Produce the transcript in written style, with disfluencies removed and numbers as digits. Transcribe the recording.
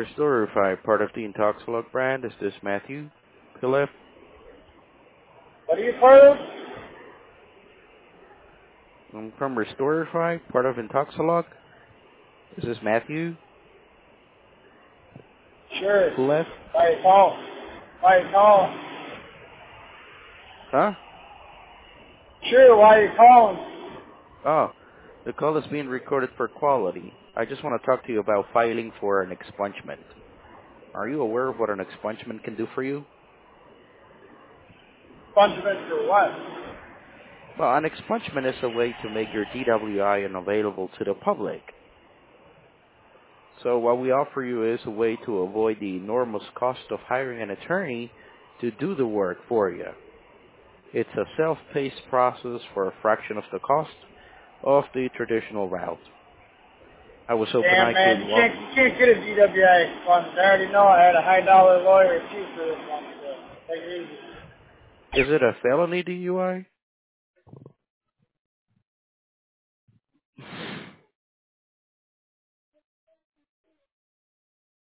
Restorify, part of the Intoxilog brand. Is this Matthew Pilef? What are you part of? I'm from Restorify, part of Intoxilog. Is this Matthew Sure. Pilef? Why you calling? Why you calling? Huh? Sure, why you calling? Oh, the call is being recorded for quality. I just want to talk to you about filing for an expungement. Are you aware of what an expungement can do for you? Punishment for what? Well, an expungement is a way to make your DWI unavailable to the public. So what we offer you is a way to avoid the enormous cost of hiring an attorney to do the work for you. It's a self-paced process for a fraction of the cost of the traditional route. I was hoping Damn, I man, could you walk... can't get a DWI expunge. I already know I had a high-dollar lawyer too for this one, so take it easy. Is it a felony DUI?